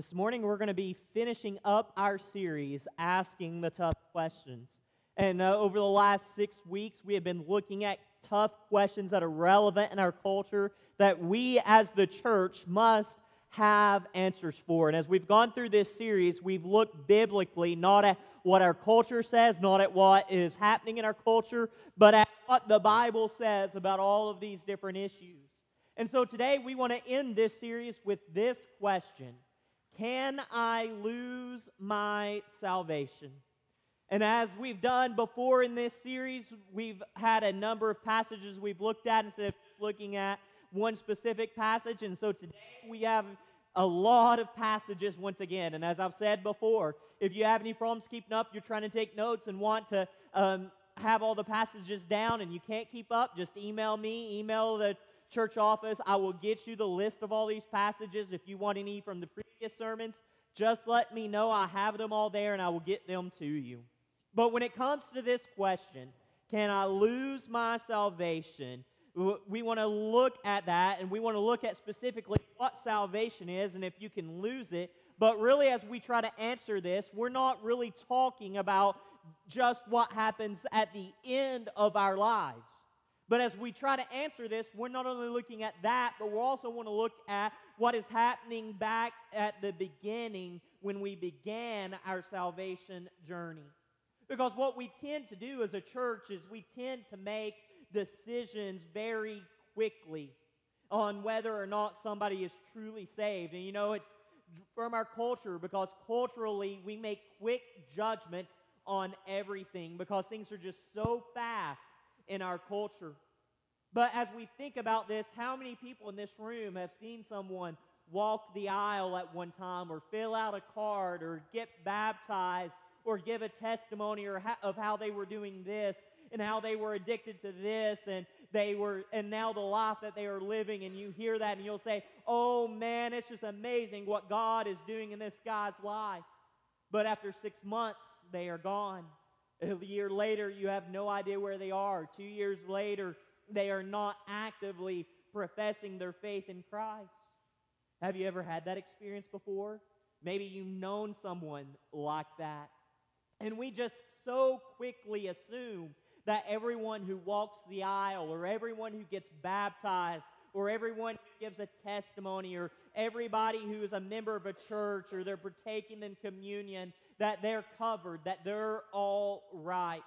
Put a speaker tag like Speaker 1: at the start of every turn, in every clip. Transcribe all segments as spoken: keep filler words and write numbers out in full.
Speaker 1: This morning we're going to be finishing up our series, Asking the Tough Questions. And uh, over the last six weeks, we have been looking at tough questions that are relevant in our culture that we as the church must have answers for. And as we've gone through this series, we've looked biblically not at what our culture says, not at what is happening in our culture, but at what the Bible says about all of these different issues. And so today we want to end this series with this question: can I lose my salvation? And as we've done before in this series, we've had a number of passages we've looked at instead of looking at one specific passage. And so today we have a lot of passages once again. And as I've said before, if you have any problems keeping up, you're trying to take notes and want to um, have all the passages down and you can't keep up, just email me, email the church office. I will get you the list of all these passages. If you want any from the previous sermons, just let me know. I have them all there and I will get them to you. But when it comes to this question, can I lose my salvation? We want to look at that, and we want to look at specifically what salvation is and if you can lose it. But really, as we try to answer this, we're not really talking about just what happens at the end of our lives. But as we try to answer this, we're not only looking at that, but we also want to look at what is happening back at the beginning when we began our salvation journey. Because what we tend to do as a church is we tend to make decisions very quickly on whether or not somebody is truly saved. And you know, it's from our culture, because culturally we make quick judgments on everything because things are just so fast in our culture. But as we think about this, how many people in this room have seen someone walk the aisle at one time, or fill out a card, or get baptized, or give a testimony or ha- of how they were doing this and how they were addicted to this and they were and now the life that they are living, and you hear that and you'll say, oh man, it's just amazing what God is doing in this guy's life. But after six months, they are gone. A year later, you have no idea where they are. Two years later, they are not actively professing their faith in Christ. Have you ever had that experience before? Maybe you've known someone like that. And we just so quickly assume that everyone who walks the aisle, or everyone who gets baptized, or everyone who gives a testimony, or everybody who is a member of a church, or they're partaking in communion, that they're covered, that they're all right.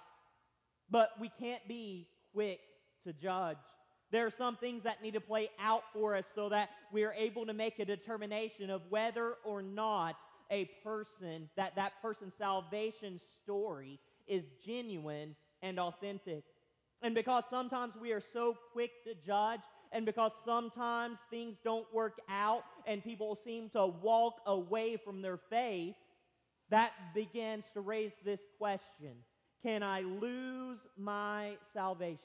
Speaker 1: But we can't be quick to judge. There are some things that need to play out for us so that we are able to make a determination of whether or not a person, that that person's salvation story is genuine and authentic. And because sometimes we are so quick to judge, and because sometimes things don't work out and people seem to walk away from their faith, that begins to raise this question: can I lose my salvation?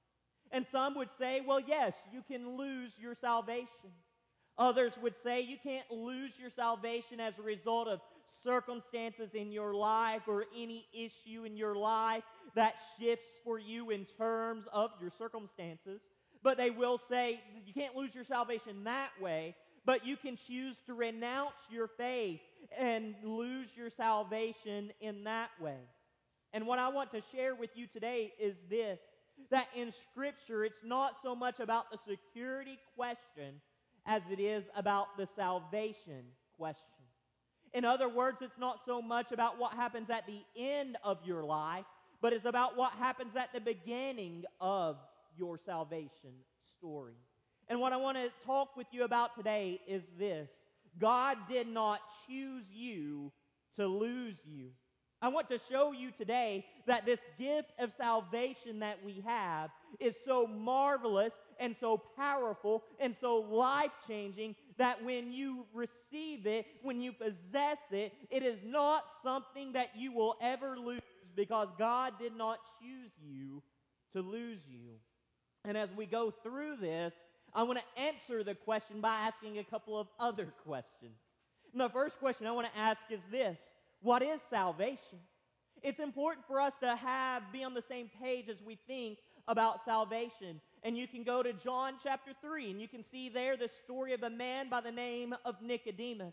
Speaker 1: And some would say, well, yes, you can lose your salvation. Others would say you can't lose your salvation as a result of circumstances in your life or any issue in your life that shifts for you in terms of your circumstances. But they will say you can't lose your salvation that way, but you can choose to renounce your faith and lose your salvation in that way. And what I want to share with you today is this: that in Scripture, it's not so much about the security question as it is about the salvation question. In other words, it's not so much about what happens at the end of your life, but it's about what happens at the beginning of your salvation story. And what I want to talk with you about today is this: God did not choose you to lose you. I want to show you today that this gift of salvation that we have is so marvelous and so powerful and so life-changing that when you receive it, when you possess it, it is not something that you will ever lose, because God did not choose you to lose you. And as we go through this, I want to answer the question by asking a couple of other questions. And the first question I want to ask is this: what is salvation? It's important for us to have be on the same page as we think about salvation. And you can go to John chapter three, and you can see there the story of a man by the name of Nicodemus.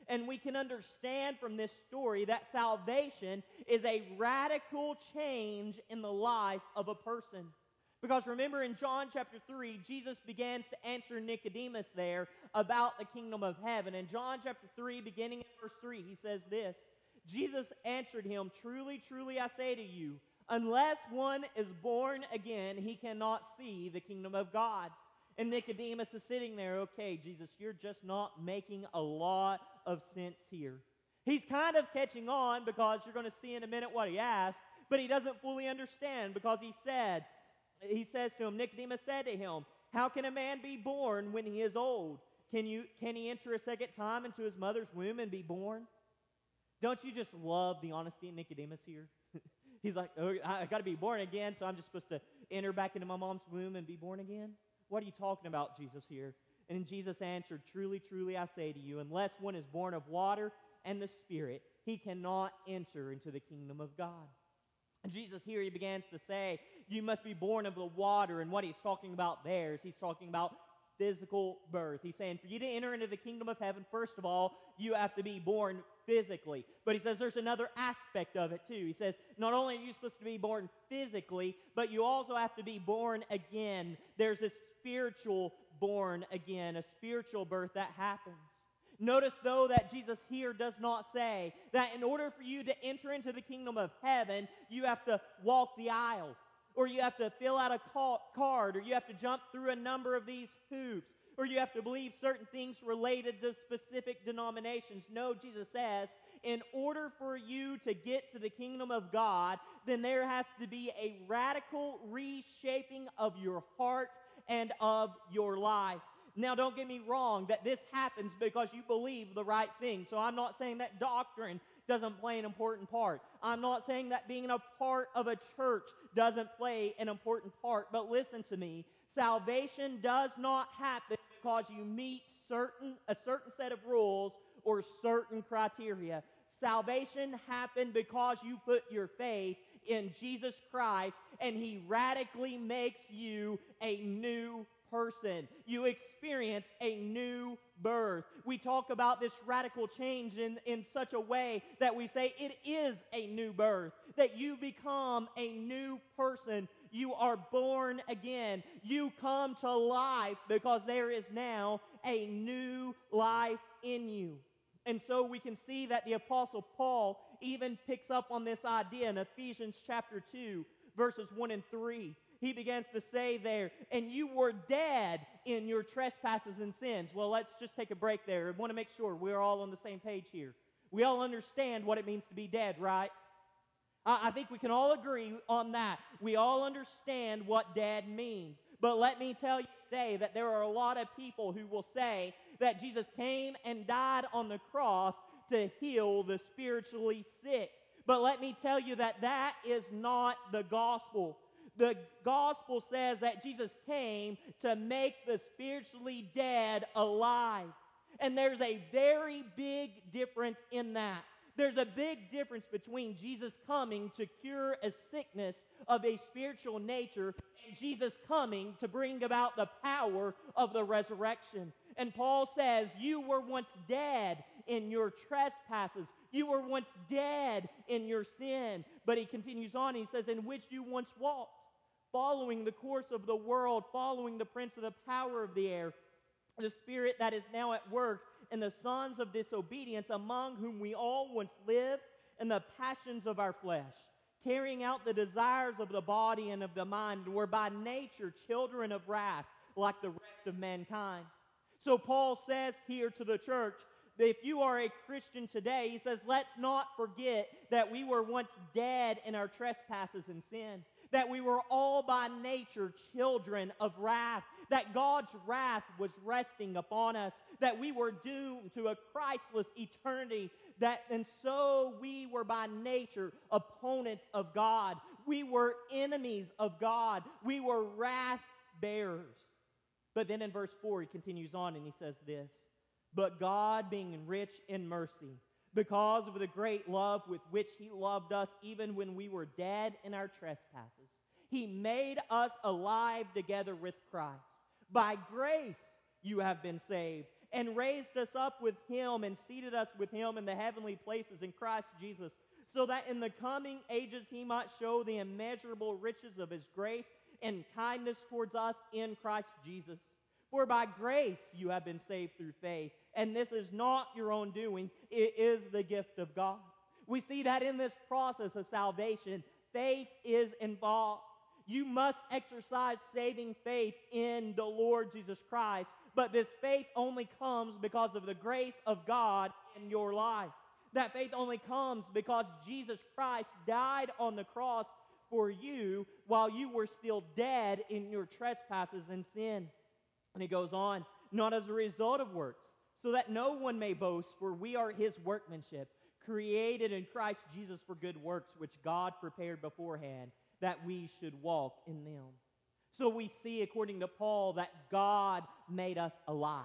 Speaker 1: And we can understand from this story that salvation is a radical change in the life of a person. Because remember in John chapter three, Jesus begins to answer Nicodemus there about the kingdom of heaven. In John chapter three, beginning at verse three, he says this, Jesus answered him, "Truly, truly, I say to you, unless one is born again, he cannot see the kingdom of God." And Nicodemus is sitting there, "Okay, Jesus, you're just not making a lot of sense here." He's kind of catching on because you're going to see in a minute what he asked, but he doesn't fully understand because he said, he says to him, Nicodemus said to him, "How can a man be born when he is old? Can you can he enter a second time into his mother's womb and be born?" Don't you just love the honesty of Nicodemus here? He's like, "Oh, I, I got to be born again, so I'm just supposed to enter back into my mom's womb and be born again?" What are you talking about, Jesus, here? And Jesus answered, "Truly, truly, I say to you, unless one is born of water and the Spirit, he cannot enter into the kingdom of God." And Jesus here, he begins to say, you must be born of the water. And what he's talking about there is he's talking about physical birth. He's saying for you to enter into the kingdom of heaven, first of all, you have to be born physically. But he says there's another aspect of it too. He says not only are you supposed to be born physically, but you also have to be born again. There's a spiritual born again, a spiritual birth that happens. Notice, though, that Jesus here does not say that in order for you to enter into the kingdom of heaven, you have to walk the aisle, or you have to fill out a card, or you have to jump through a number of these hoops, or you have to believe certain things related to specific denominations. No, Jesus says, in order for you to get to the kingdom of God, then there has to be a radical reshaping of your heart and of your life. Now, don't get me wrong, that this happens because you believe the right thing. So I'm not saying that doctrine doesn't play an important part. I'm not saying that being a part of a church doesn't play an important part. But listen to me, salvation does not happen because you meet certain a certain set of rules or certain criteria. Salvation happened because you put your faith in Jesus Christ, and he radically makes you a new person. You experience a new birth. We talk about this radical change in, in such a way that we say it is a new birth, that you become a new person. You are born again. You come to life because there is now a new life in you. And so we can see that the Apostle Paul even picks up on this idea in Ephesians chapter two, verses one and three. He begins to say there, and you were dead in your trespasses and sins. Well, let's just take a break there. I want to make sure we're all on the same page here. We all understand what it means to be dead, right? I, I think we can all agree on that. We all understand what dead means. But let me tell you today that there are a lot of people who will say that Jesus came and died on the cross to heal the spiritually sick. But let me tell you that that is not the gospel. The gospel says that Jesus came to make the spiritually dead alive. And there's a very big difference in that. There's a big difference between Jesus coming to cure a sickness of a spiritual nature and Jesus coming to bring about the power of the resurrection. And Paul says, you were once dead in your trespasses. You were once dead in your sin. But he continues on, he says, in which you once walked, following the course of the world, following the prince of the power of the air, the spirit that is now at work in the sons of disobedience, among whom we all once lived in the passions of our flesh, carrying out the desires of the body and of the mind, and were by nature children of wrath, like the rest of mankind. So Paul says here to the church, that if you are a Christian today, he says, let's not forget that we were once dead in our trespasses and sin, that we were all by nature children of wrath, that God's wrath was resting upon us, that we were doomed to a Christless eternity, that and so we were by nature opponents of God. We were enemies of God. We were wrath bearers. But then in verse four, he continues on and he says this, but God, being rich in mercy, because of the great love with which he loved us, even when we were dead in our trespasses, he made us alive together with Christ. By grace you have been saved, and raised us up with him and seated us with him in the heavenly places in Christ Jesus, so that in the coming ages he might show the immeasurable riches of his grace and kindness towards us in Christ Jesus. For by grace you have been saved through faith, and this is not your own doing, it is the gift of God. We see that in this process of salvation, faith is involved. You must exercise saving faith in the Lord Jesus Christ, but this faith only comes because of the grace of God in your life. That faith only comes because Jesus Christ died on the cross for you while you were still dead in your trespasses and sin. And he goes on, not as a result of works, so that no one may boast, for we are his workmanship, created in Christ Jesus for good works, which God prepared beforehand, that we should walk in them. So we see, according to Paul, that God made us alive.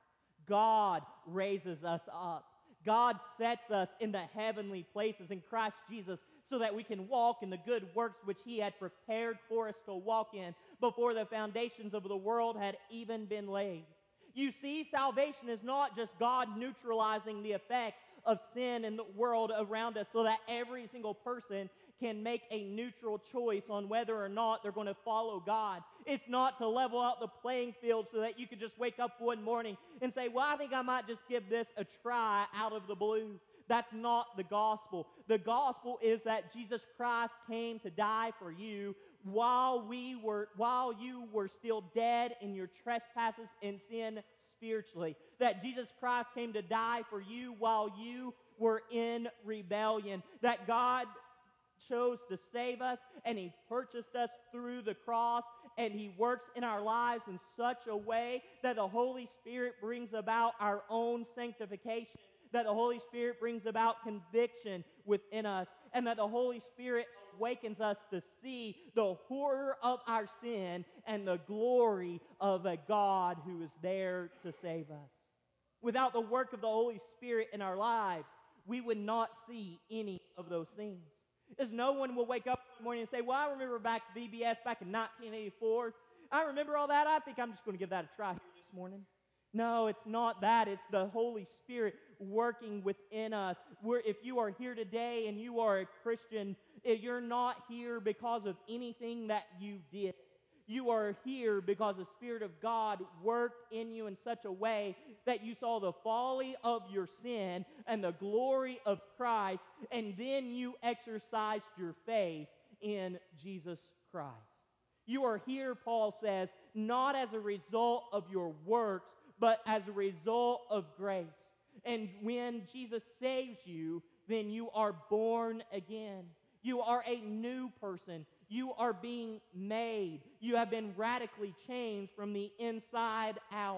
Speaker 1: God raises us up. God sets us in the heavenly places in Christ Jesus so that we can walk in the good works which he had prepared for us to walk in before the foundations of the world had even been laid. You see, salvation is not just God neutralizing the effect of sin in the world around us so that every single person can make a neutral choice on whether or not they're going to follow God. It's not to level out the playing field so that you could just wake up one morning and say, well, I think I might just give this a try out of the blue. That's not the gospel. The gospel is that Jesus Christ came to die for you while we were while you were still dead in your trespasses and sin spiritually. That Jesus Christ came to die for you while you were in rebellion. That God chose to save us, and he purchased us through the cross, and he works in our lives in such a way that the Holy Spirit brings about our own sanctification, that the Holy Spirit brings about conviction within us, and that the Holy Spirit awakens us to see the horror of our sin and the glory of a God who is there to save us. Without the work of the Holy Spirit in our lives, we would not see any of those things. As no one will wake up in the morning and say, well, I remember back at V B S back in nineteen eighty-four. I remember all that. I think I'm just going to give that a try here this morning. No, it's not that. It's the Holy Spirit working within us. Where if you are here today and you are a Christian, you're not here because of anything that you did. You are here because the Spirit of God worked in you in such a way that you saw the folly of your sin and the glory of Christ, and then you exercised your faith in Jesus Christ. You are here, Paul says, not as a result of your works, but as a result of grace. And when Jesus saves you, then you are born again. You are a new person. You are being made. You have been radically changed from the inside out.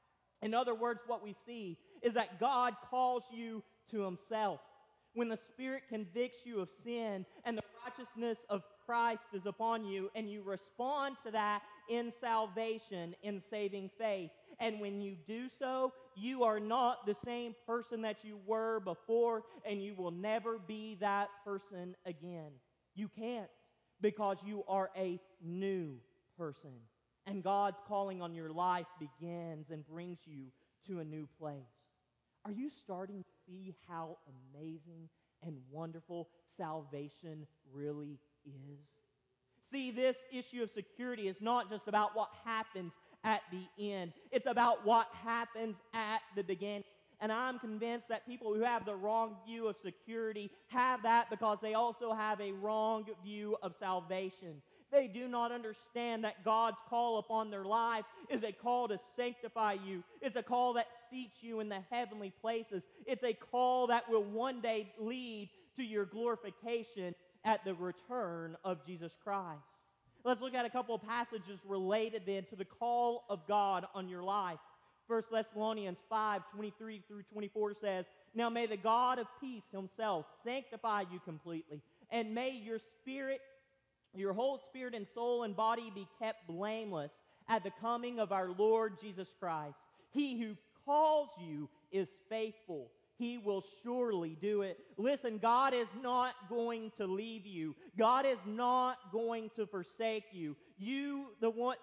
Speaker 1: In other words, what we see is that God calls you to himself. When the Spirit convicts you of sin and the righteousness of Christ is upon you, and you respond to that in salvation, in saving faith. And when you do so, you are not the same person that you were before, and you will never be that person again. You can't, because you are a new person. And God's calling on your life begins and brings you to a new place. Are you starting to see how amazing and wonderful salvation really is? See, this issue of security is not just about what happens at the end. It's about what happens at the beginning. And I'm convinced that people who have the wrong view of security have that because they also have a wrong view of salvation. They do not understand that God's call upon their life is a call to sanctify you. It's a call that seats you in the heavenly places. It's a call that will one day lead to your glorification at the return of Jesus Christ. Let's look at a couple of passages related then to the call of God on your life. First Thessalonians five, twenty-three through twenty-four says, "Now may the God of peace himself sanctify you completely, and may your spirit, your whole spirit and soul and body be kept blameless at the coming of our Lord Jesus Christ. He who calls you is faithful. He will surely do it." Listen, God is not going to leave you. God is not going to forsake you. You, the one...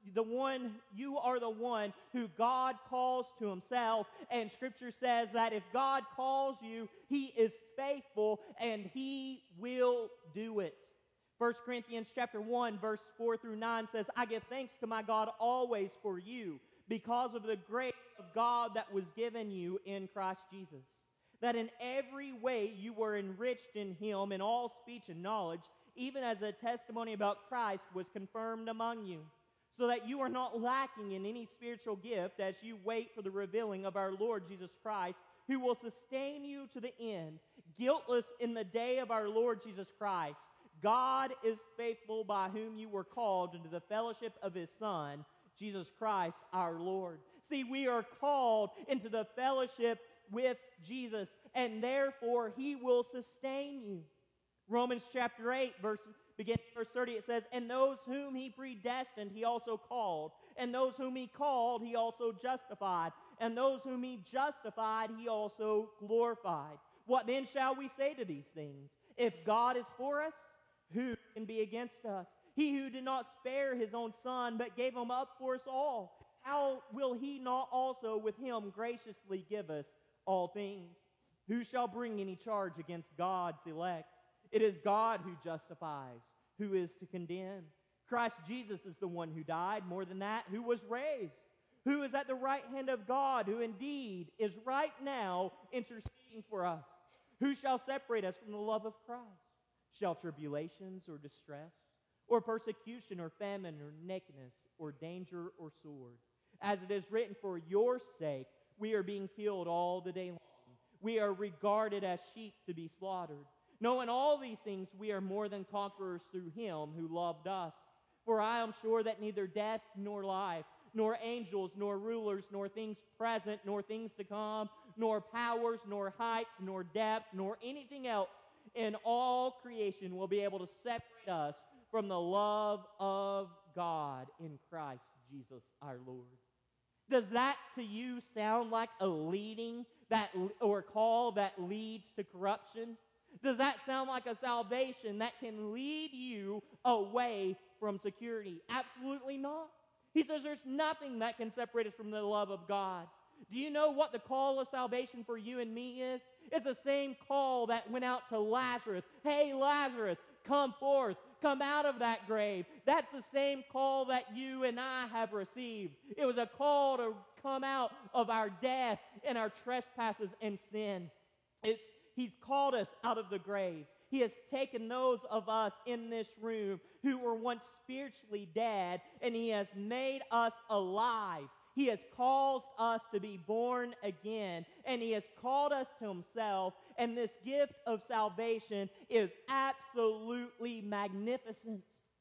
Speaker 1: the one, you are the one who God calls to himself. And Scripture says that if God calls you, he is faithful and he will do it. First Corinthians chapter one, verse four through nine says, I give thanks to my God always for you, because of the grace of God that was given you in Christ Jesus, that in every way you were enriched in him in all speech and knowledge, even as the testimony about Christ was confirmed among you, so that you are not lacking in any spiritual gift as you wait for the revealing of our Lord Jesus Christ, who will sustain you to the end, guiltless in the day of our Lord Jesus Christ. God is faithful, by whom you were called into the fellowship of his Son, Jesus Christ our Lord. See, we are called into the fellowship with Jesus, and therefore he will sustain you. Romans chapter eight, verse, beginning verse thirty, it says, and those whom he predestined he also called, and those whom he called he also justified, and those whom he justified he also glorified. What then shall we say to these things? If God is for us, who can be against us? He who did not spare his own Son, but gave him up for us all, how will he not also with him graciously give us all things? Who shall bring any charge against God's elect? It is God who justifies. Who is to condemn? Christ Jesus is the one who died, more than that, who was raised, who is at the right hand of God, who indeed is right now interceding for us. Who shall separate us from the love of Christ? Shall tribulations or distress, or persecution or famine or nakedness or danger or sword? As it is written, for your sake we are being killed all the day long. We are regarded as sheep to be slaughtered. No, in all these things we are more than conquerors through him who loved us. For I am sure that neither death nor life, nor angels, nor rulers, nor things present, nor things to come, nor powers, nor height, nor depth, nor anything else in all creation will be able to separate us from the love of God in Christ Jesus our Lord. Does that to you sound like a leading that or call that leads to corruption? Does that sound like a salvation that can lead you away from security? Absolutely not. He says there's nothing that can separate us from the love of God. Do you know what the call of salvation for you and me is? It's the same call that went out to Lazarus. Hey, Lazarus, come forth. Come out of that grave. That's the same call that you and I have received. It was a call to come out of our death and our trespasses and sin. It's, he's called us out of the grave. He has taken those of us in this room who were once spiritually dead, and he has made us alive. He has caused us to be born again, and he has called us to himself, and this gift of salvation is absolutely magnificent.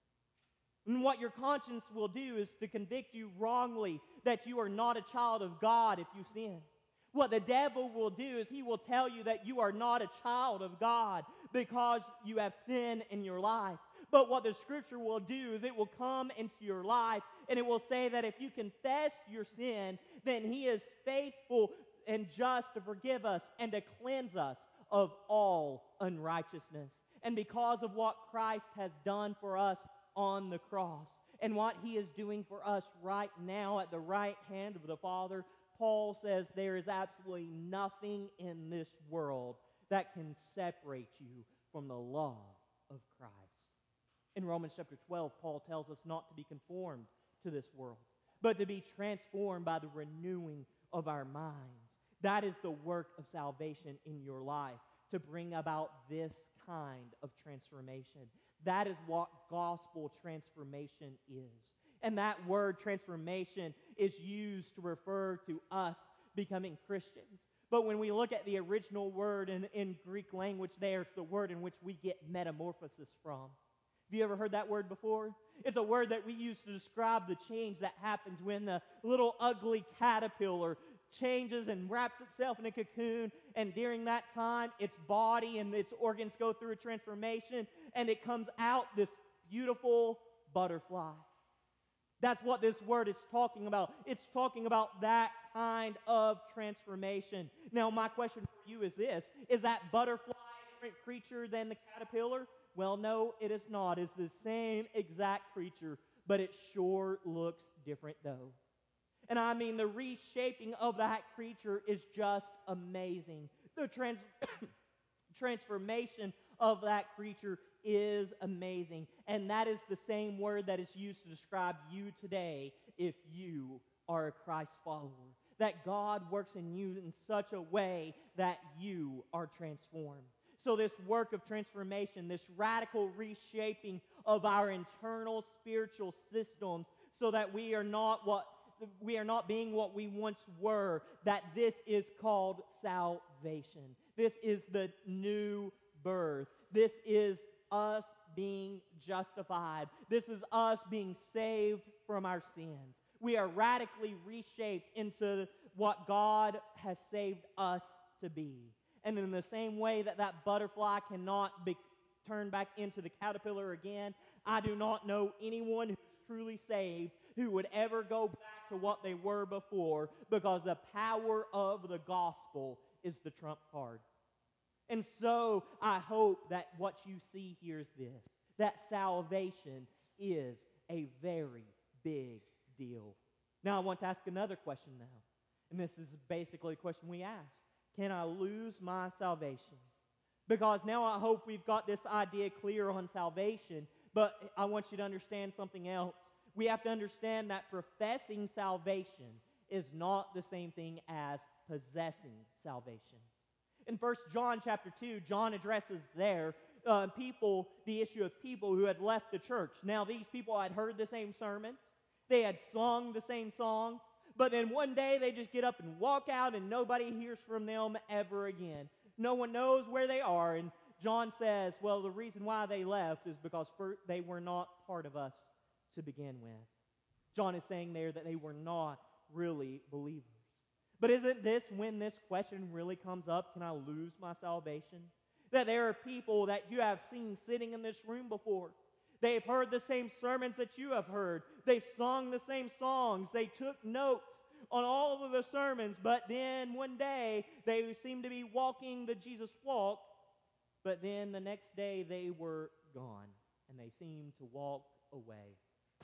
Speaker 1: And what your conscience will do is to convict you wrongly that you are not a child of God if you sin. What the devil will do is he will tell you that you are not a child of God because you have sin in your life. But what the Scripture will do is it will come into your life and it will say that if you confess your sin, then he is faithful and just to forgive us and to cleanse us of all unrighteousness. And because of what Christ has done for us on the cross and what he is doing for us right now at the right hand of the Father, Paul says there is absolutely nothing in this world that can separate you from the love of Christ. In Romans chapter twelve, Paul tells us not to be conformed to this world, but to be transformed by the renewing of our minds. That is the work of salvation in your life, to bring about this kind of transformation. That is what gospel transformation is. And that word transformation is used to refer to us becoming Christians. But when we look at the original word in, in Greek language, there's the word in which we get metamorphosis from. Have you ever heard that word before? It's a word that we use to describe the change that happens when the little ugly caterpillar changes and wraps itself in a cocoon, and during that time, its body and its organs go through a transformation, and it comes out this beautiful butterfly. That's what this word is talking about. It's talking about that kind of transformation. Now, my question for you is this: is that butterfly a different creature than the caterpillar? Well, no, it is not. It's the same exact creature. but it sure looks different though. And I mean, the reshaping of that creature is just amazing. The trans- transformation of that creature is amazing. And that is the same word that is used to describe you today if you are a Christ follower. That God works in you in such a way that you are transformed. So this work of transformation, this radical reshaping of our internal spiritual systems so that we are not what we are not being what we once were, that this is called salvation. This is the new birth. This is us being justified. This is us being saved from our sins. We are radically reshaped into what God has saved us to be. And in the same way that that butterfly cannot be turned back into the caterpillar again, I do not know anyone who is truly saved who would ever go back to what they were before, because the power of the gospel is the trump card. And so I hope that what you see here is this, that salvation is a very big deal. Now I want to ask another question now, and this is basically a question we ask. Can I lose my salvation? Because now I hope we've got this idea clear on salvation, but I want you to understand something else. We have to understand that professing salvation is not the same thing as possessing salvation. In First John chapter two, John addresses there uh, people, the issue of people who had left the church. Now, these people had heard the same sermon. They had sung the same songs. But then one day they just get up and walk out and nobody hears from them ever again. No one knows where they are. And John says, well, the reason why they left is because they were not part of us to begin with. John is saying there that they were not really believers. But isn't this when this question really comes up, can I lose my salvation? That there are people that you have seen sitting in this room before. They've heard the same sermons that you have heard. They've sung the same songs. They took notes on all of the sermons, but then one day they seemed to be walking the Jesus walk, but then the next day they were gone and they seemed to walk away.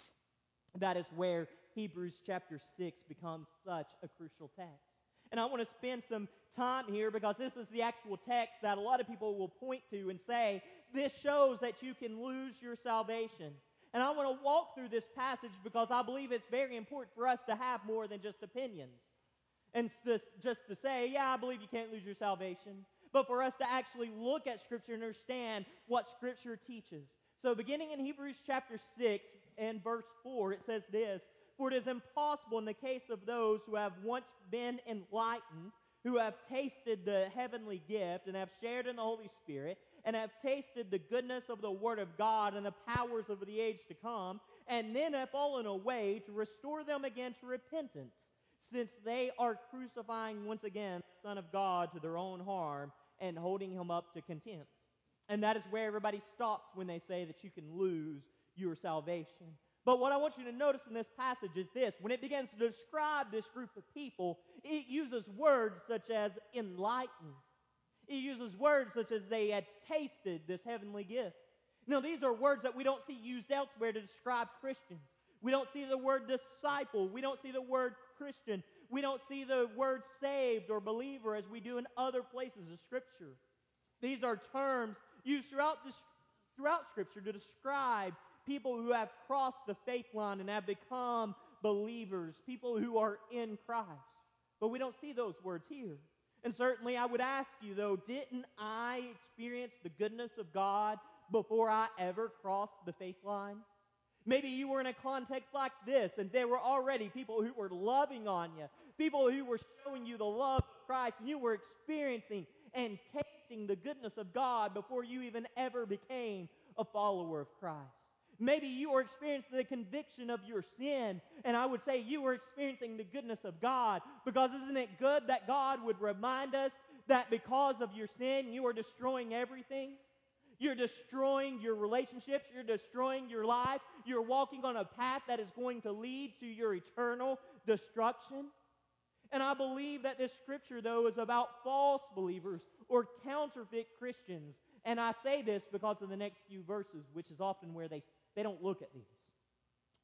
Speaker 1: That is where Hebrews chapter six becomes such a crucial text. And I want to spend some time here because this is the actual text that a lot of people will point to and say, this shows that you can lose your salvation. And I want to walk through this passage because I believe it's very important for us to have more than just opinions. And just to say, yeah, I believe you can't lose your salvation. But for us to actually look at Scripture and understand what Scripture teaches. So beginning in Hebrews chapter six and verse four, it says this, for it is impossible in the case of those who have once been enlightened, who have tasted the heavenly gift and have shared in the Holy Spirit, and have tasted the goodness of the Word of God and the powers of the age to come, and then have fallen away, to restore them again to repentance, since they are crucifying once again the Son of God to their own harm and holding him up to contempt. And that is where everybody stops when they say that you can lose your salvation. But what I want you to notice in this passage is this. When it begins to describe this group of people, it uses words such as enlightened. It uses words such as they had tasted this heavenly gift. Now, these are words that we don't see used elsewhere to describe Christians. We don't see the word disciple. We don't see the word Christian. We don't see the word saved or believer as we do in other places of Scripture. These are terms used throughout, this, throughout Scripture to describe people who have crossed the faith line and have become believers, people who are in Christ. But we don't see those words here. And certainly I would ask you, though, didn't I experience the goodness of God before I ever crossed the faith line? Maybe you were in a context like this, and there were already people who were loving on you, people who were showing you the love of Christ, and you were experiencing and tasting the goodness of God before you even ever became a follower of Christ. Maybe you were experiencing the conviction of your sin, and I would say you were experiencing the goodness of God, because isn't it good that God would remind us that because of your sin, you are destroying everything? You're destroying your relationships, you're destroying your life, you're walking on a path that is going to lead to your eternal destruction. And I believe that this scripture, though, is about false believers or counterfeit Christians. And I say this because of the next few verses, which is often where they, they don't look at these.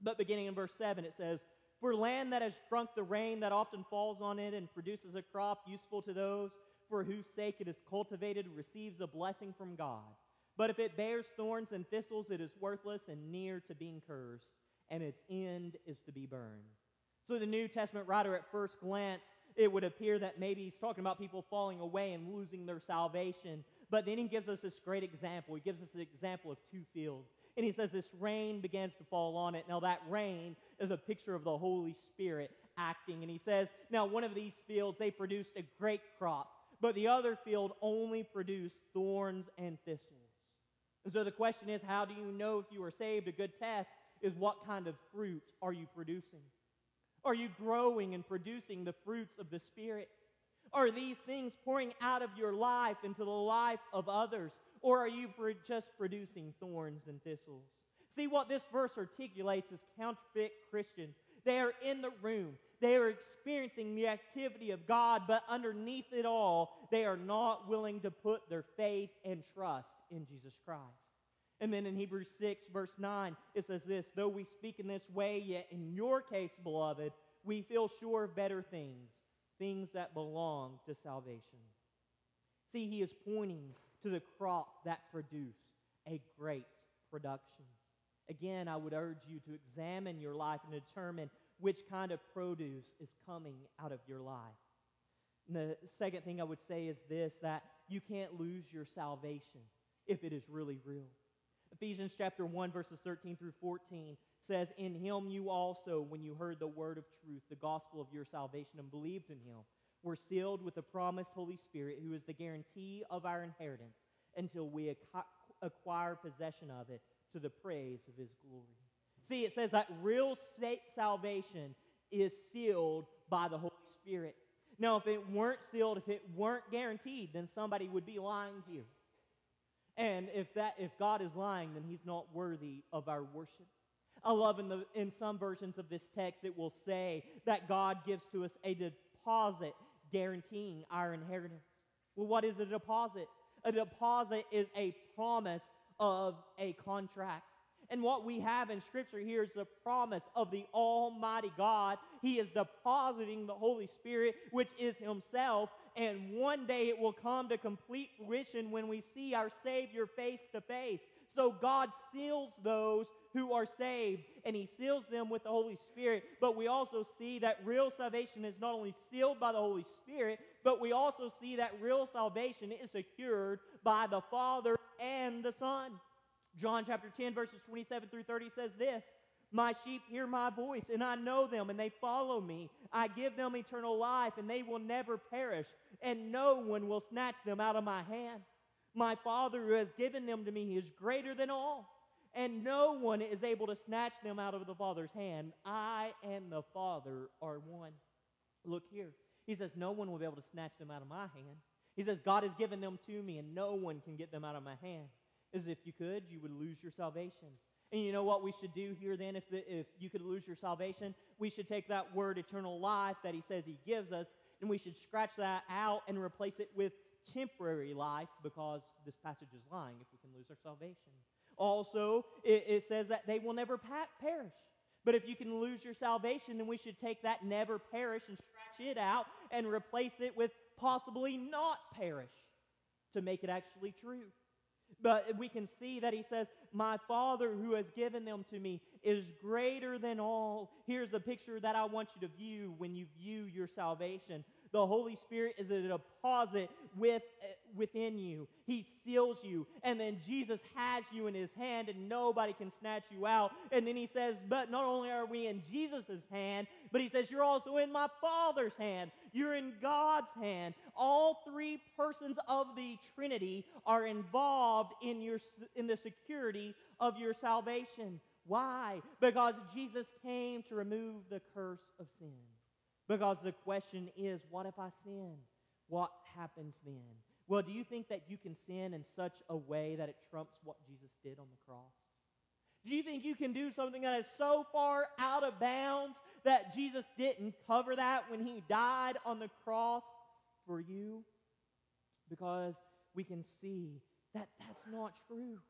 Speaker 1: But beginning in verse seven, it says, "For land that has drunk the rain that often falls on it and produces a crop useful to those for whose sake it is cultivated receives a blessing from God. But if it bears thorns and thistles, it is worthless and near to being cursed, and its end is to be burned." So the New Testament writer, at first glance, it would appear that maybe he's talking about people falling away and losing their salvation. But then he gives us this great example. He gives us an example of two fields. And he says this rain begins to fall on it. Now that rain is a picture of the Holy Spirit acting. And he says, now one of these fields, they produced a great crop, but the other field only produced thorns and thistles. And so the question is, how do you know if you are saved? A good test is, what kind of fruit are you producing? Are you growing and producing the fruits of the Spirit? Are these things pouring out of your life into the life of others? Or are you just producing thorns and thistles? See, what this verse articulates is counterfeit Christians. They are in the room. They are experiencing the activity of God, but underneath it all, they are not willing to put their faith and trust in Jesus Christ. And then in Hebrews six, verse nine, it says this, "Though we speak in this way, yet in your case, beloved, we feel sure of better things, things that belong to salvation." See, he is pointing to the crop that produced a great production. Again, I would urge you to examine your life and determine which kind of produce is coming out of your life. And the second thing I would say is this, that you can't lose your salvation if it is really real. Ephesians chapter one, verses thirteen through fourteen says, "In him you also, when you heard the word of truth, the gospel of your salvation, and believed in him, were sealed with the promised Holy Spirit, who is the guarantee of our inheritance until we ac- acquire possession of it to the praise of his glory." See, it says that real sa- salvation is sealed by the Holy Spirit. Now, if it weren't sealed, if it weren't guaranteed, then somebody would be lying here. And if that, if God is lying, then he's not worthy of our worship. I love in the in some versions of this text, it will say that God gives to us a deposit guaranteeing our inheritance. Well, what is a deposit? A deposit is a promise of a contract. And what we have in Scripture here is the promise of the Almighty God. He is depositing the Holy Spirit, which is himself, and one day it will come to complete fruition when we see our Savior face to face. So God seals those who are saved, and he seals them with the Holy Spirit. But we also see that real salvation is not only sealed by the Holy Spirit, but we also see that real salvation is secured by the Father and the Son. John chapter ten, verses twenty-seven through thirty says this, "My sheep hear my voice, and I know them, and they follow me. I give them eternal life, and they will never perish, and no one will snatch them out of my hand. My Father who has given them to me is greater than all, and no one is able to snatch them out of the Father's hand. I and the Father are one." Look here. He says, no one will be able to snatch them out of my hand. He says, God has given them to me, and no one can get them out of my hand. As if you could, you would lose your salvation. And you know what we should do here then? If, the, if you could lose your salvation, we should take that word eternal life that he says he gives us, and we should scratch that out and replace it with temporary life, because this passage is lying if we can lose our salvation. Also, it, it says that they will never pa- perish. But if you can lose your salvation, then we should take that never perish and scratch it out and replace it with possibly not perish, to make it actually true. But we can see that he says, my Father who has given them to me is greater than all. Here's the picture that I want you to view when you view your salvation. The Holy Spirit is a deposit with, uh, within you. He seals you. And then Jesus has you in his hand, and nobody can snatch you out. And then he says, but not only are we in Jesus' hand, but he says, you're also in my Father's hand. You're in God's hand. All three persons of the Trinity are involved in, your, in the security of your salvation. Why? Because Jesus came to remove the curse of sin. Because the question is, what if I sin? What happens then? Well, do you think that you can sin in such a way that it trumps what Jesus did on the cross? Do you think you can do something that is so far out of bounds that Jesus didn't cover that when he died on the cross for you? Because we can see that that's not true.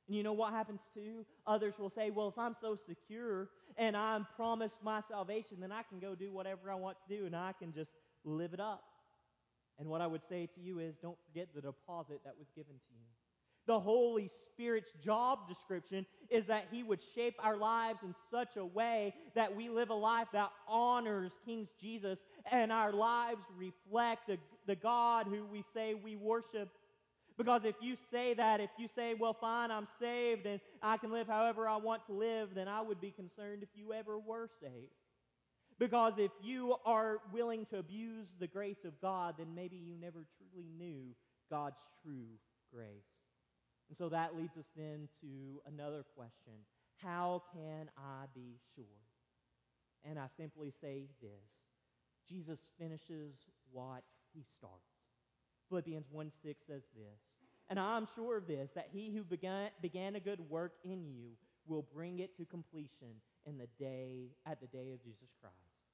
Speaker 1: And you know what happens too? Others will say, well, if I'm so secure and I'm promised my salvation, then I can go do whatever I want to do and I can just live it up. And what I would say to you is, don't forget the deposit that was given to you. The Holy Spirit's job description is that He would shape our lives in such a way that we live a life that honors King Jesus and our lives reflect the, the God who we say we worship. Because if you say that, if you say, well, fine, I'm saved and I can live however I want to live, then I would be concerned if you ever were saved. Because if you are willing to abuse the grace of God, then maybe you never truly knew God's true grace. And so that leads us then to another question. How can I be sure? And I simply say this. Jesus finishes what He starts. Philippians one six says this. And I'm sure of this, that He who began, began a good work in you will bring it to completion in the day, at the day of Jesus Christ.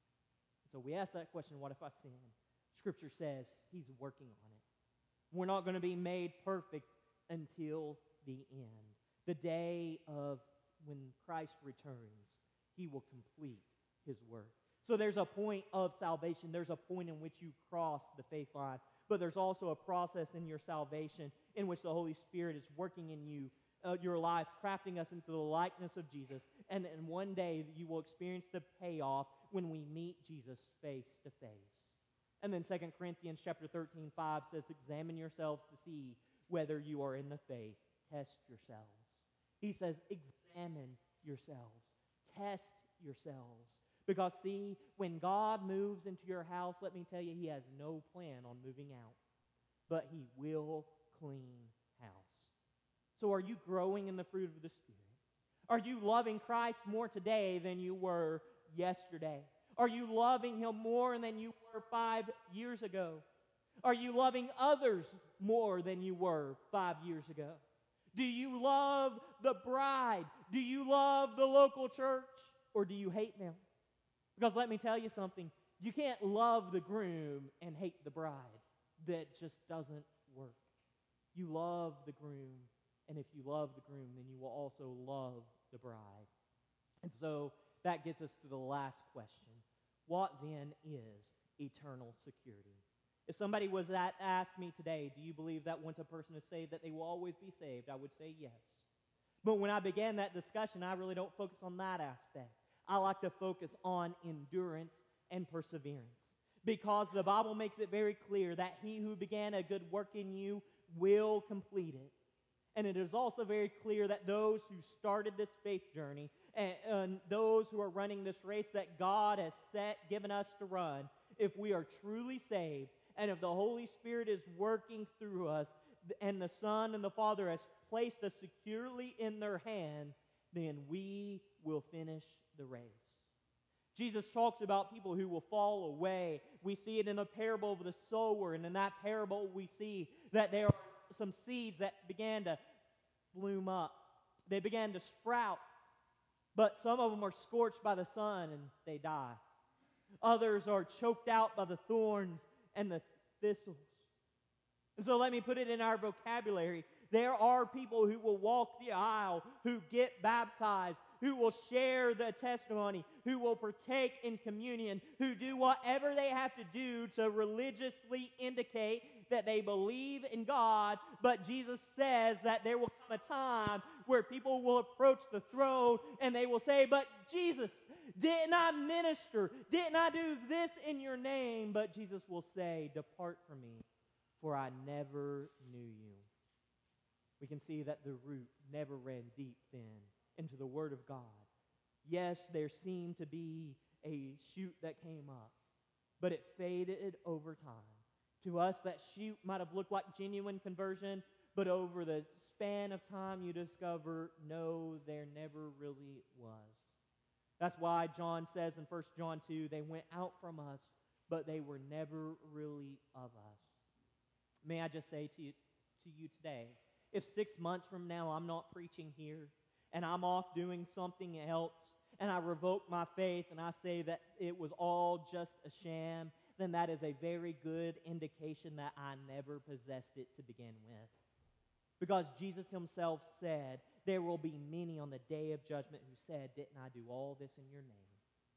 Speaker 1: So we ask that question, what if I sin? Scripture says He's working on it. We're not going to be made perfect until the end. The day of when Christ returns, He will complete His work. So there's a point of salvation. There's a point in which you cross the faith line. But there's also a process in your salvation in which the Holy Spirit is working in you, uh, your life, crafting us into the likeness of Jesus. And then one day you will experience the payoff when we meet Jesus face to face. And then Second Corinthians chapter thirteen, five says, examine yourselves to see whether you are in the faith. Test yourselves. He says, examine yourselves. Test yourselves. Because see, when God moves into your house, let me tell you, He has no plan on moving out. But He will clean house. So are you growing in the fruit of the Spirit? Are you loving Christ more today than you were yesterday? Are you loving Him more than you were five years ago? Are you loving others more than you were five years ago? Do you love the bride? Do you love the local church? Or do you hate them? Because let me tell you something. You can't love the groom and hate the bride. That just doesn't work. You love the groom, and if you love the groom, then you will also love the bride. And so that gets us to the last question. What then is eternal security? If somebody was to ask me today, do you believe that once a person is saved that they will always be saved? I would say yes. But when I began that discussion, I really don't focus on that aspect. I like to focus on endurance and perseverance. Because the Bible makes it very clear that He who began a good work in you will complete it. And it is also very clear that those who started this faith journey and, and those who are running this race that God has set, given us to run, if we are truly saved, and if the Holy Spirit is working through us, and the Son and the Father has placed us securely in their hands, then we will finish the race. Jesus talks about people who will fall away. We see it in the parable of the sower, and in that parable we see that there are some seeds that began to bloom up. They began to sprout, but some of them are scorched by the sun and they die. Others are choked out by the thorns and the thistles. And so let me put it in our vocabulary. There are people who will walk the aisle, who get baptized, who will share the testimony, who will partake in communion, who do whatever they have to do to religiously indicate that they believe in God. But Jesus says that there will come a time where people will approach the throne and they will say, but Jesus, didn't I minister? Didn't I do this in your name? But Jesus will say, depart from me, for I never knew you. We can see that the root never ran deep then into the Word of God. Yes, there seemed to be a shoot that came up, but it faded over time. To us, that shoot might have looked like genuine conversion, but over the span of time you discover, no, there never really was. That's why John says in First John two, they went out from us, but they were never really of us. May I just say to you, to you today, if six months from now I'm not preaching here and I'm off doing something else and I revoke my faith and I say that it was all just a sham, then that is a very good indication that I never possessed it to begin with. Because Jesus himself said, there will be many on the day of judgment who said, didn't I do all this in your name?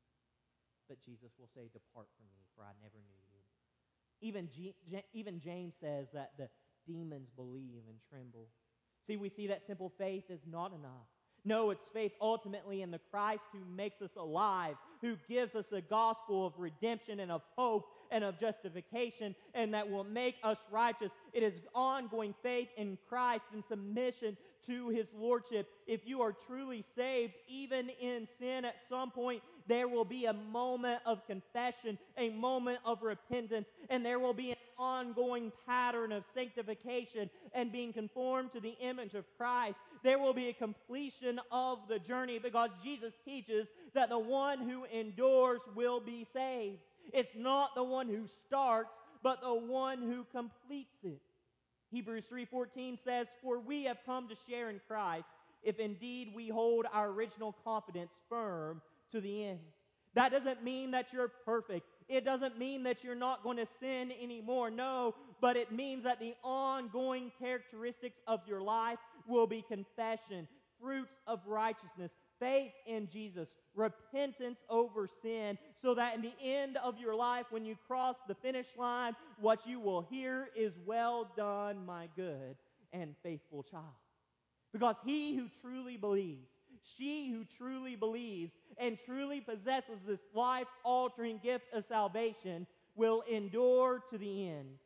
Speaker 1: But Jesus will say, depart from me, for I never knew you. Even, G- J- even James says that the demons believe and tremble. See, we see that simple faith is not enough. No, it's faith ultimately in the Christ who makes us alive, who gives us the gospel of redemption and of hope and of justification, and that will make us righteous. It is ongoing faith in Christ and submission to his lordship. If you are truly saved, even in sin, at some point there will be a moment of confession, a moment of repentance, and there will be an ongoing pattern of sanctification and being conformed to the image of Christ. There will be a completion of the journey, because Jesus teaches that the one who endures will be saved. It's not the one who starts, but the one who completes it. Hebrews three fourteen says, for we have come to share in Christ, if indeed we hold our original confidence firm to the end. That doesn't mean that you're perfect. It doesn't mean that you're not going to sin anymore. No, but it means that the ongoing characteristics of your life will be confession, fruits of righteousness, faith in Jesus, repentance over sin, so that in the end of your life, when you cross the finish line, what you will hear is, well done, my good and faithful child. Because he who truly believes, she who truly believes and truly possesses this life-altering gift of salvation will endure to the end.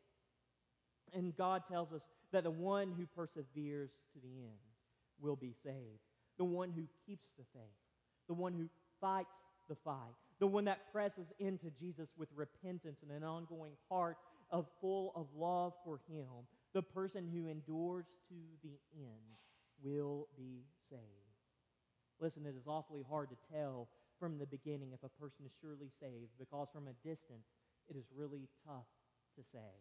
Speaker 1: And God tells us that the one who perseveres to the end will be saved. The one who keeps the faith, the one who fights the fight, the one that presses into Jesus with repentance and an ongoing heart of full of love for him, the person who endures to the end will be saved. Listen, it is awfully hard to tell from the beginning if a person is surely saved, because from a distance it is really tough to say.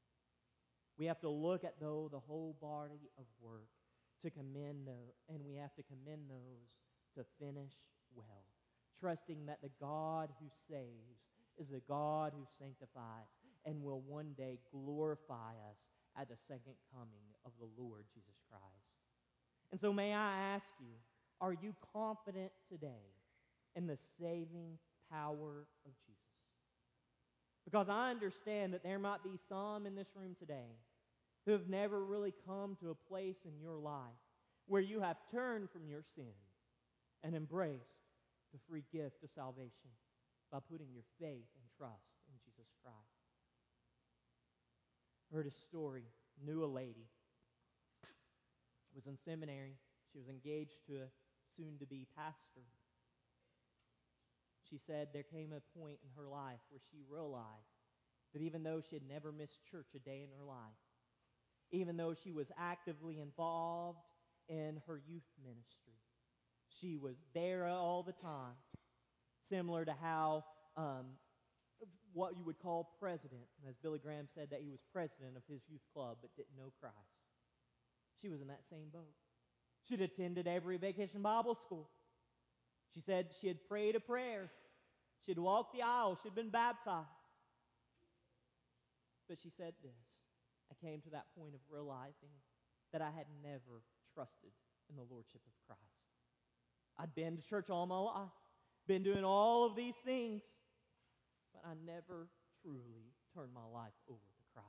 Speaker 1: We have to look at, though, the whole body of work to commend those, and we have to commend those to finish well, trusting that the God who saves is the God who sanctifies and will one day glorify us at the second coming of the Lord Jesus Christ. And so may I ask you, are you confident today in the saving power of Jesus? Because I understand that there might be some in this room today who have never really come to a place in your life where you have turned from your sin and embraced the free gift of salvation by putting your faith and trust in Jesus Christ. I heard a story, knew a lady, was in seminary, she was engaged to a soon-to-be pastor. She said there came a point in her life where she realized that even though she had never missed church a day in her life, even though she was actively involved in her youth ministry, she was there all the time, similar to how um, what you would call president, as Billy Graham said that he was president of his youth club but didn't know Christ. She was in that same boat. She'd attended every vacation Bible school. She said she had prayed a prayer. She'd walked the aisle. She'd been baptized. But she said this, I came to that point of realizing that I had never trusted in the Lordship of Christ. I'd been to church all my life, been doing all of these things, but I never truly turned my life over to Christ.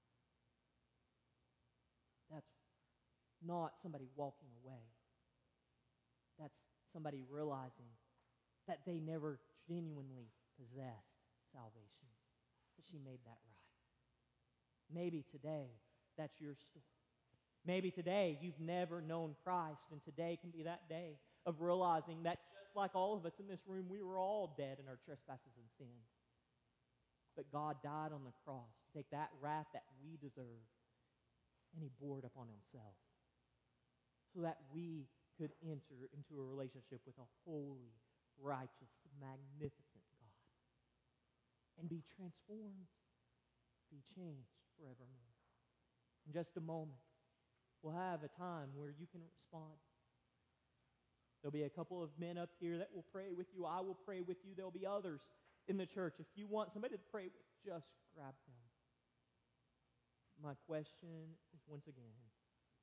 Speaker 1: That's not somebody walking away. That's somebody realizing that they never genuinely possessed salvation. But she made that right. Maybe today that's your story. Maybe today you've never known Christ, and today can be that day of realizing that just like all of us in this room, we were all dead in our trespasses and sin. But God died on the cross to take that wrath that we deserve, and he bore it upon himself so that we could enter into a relationship with a holy, righteous, magnificent God and be transformed, be changed forevermore. In just a moment, we'll have a time where you can respond. There'll be a couple of men up here that will pray with you. I will pray with you. There'll be others in the church. If you want somebody to pray with, just grab them. My question is once again,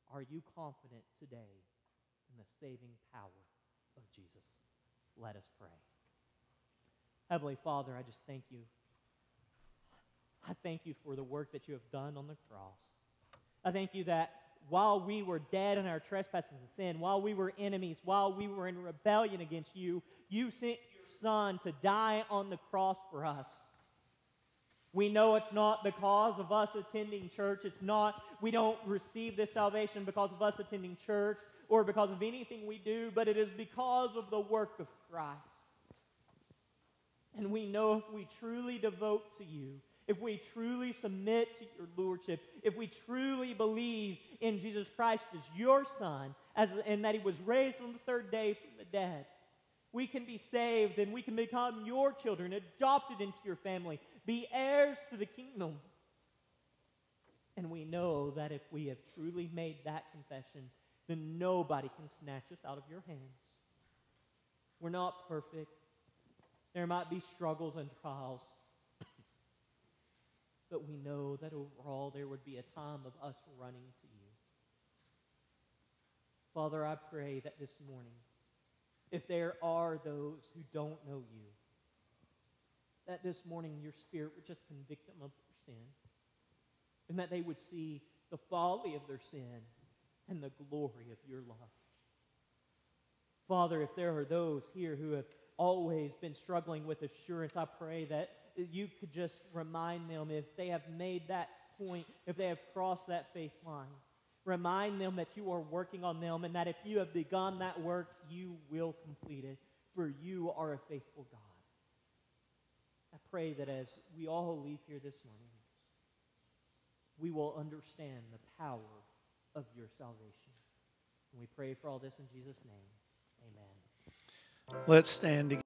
Speaker 1: Are you confident today in the saving power of Jesus? Let us pray. Heavenly Father, I just thank you. I thank you for the work that you have done on the cross. I thank you that while we were dead in our trespasses and sin, while we were enemies, while we were in rebellion against you, you sent your Son to die on the cross for us. We know it's not because of us attending church. It's not, we don't receive this salvation because of us attending church or because of anything we do, but it is because of the work of Christ. And we know if we truly devote to you, if we truly submit to your lordship, if we truly believe in Jesus Christ as your Son, as, and that he was raised on the third day from the dead, we can be saved and we can become your children, adopted into your family, be heirs to the kingdom. And we know that if we have truly made that confession, then nobody can snatch us out of your hands. We're not perfect. There might be struggles and trials. But we know that overall there would be a time of us running to you. Father, I pray that this morning, if there are those who don't know you, that this morning your Spirit would just convict them of their sin, and that they would see the folly of their sin and the glory of your love. Father, if there are those here who have always been struggling with assurance, I pray that you could just remind them, if they have made that point, if they have crossed that faith line, remind them that you are working on them, and that if you have begun that work, you will complete it, for you are a faithful God. I pray that as we all leave here this morning, we will understand the power of your salvation. And we pray for all this in Jesus' name. Amen.
Speaker 2: Let's stand together.